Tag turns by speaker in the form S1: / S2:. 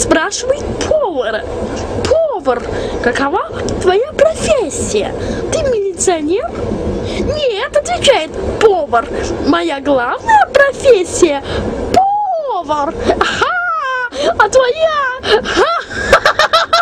S1: спрашивает повара. Повар, какова твоя профессия? Ты милиционер? Нет, отвечает повар. Моя главная профессия повар. Ага, а твоя? Ха-ха-ха.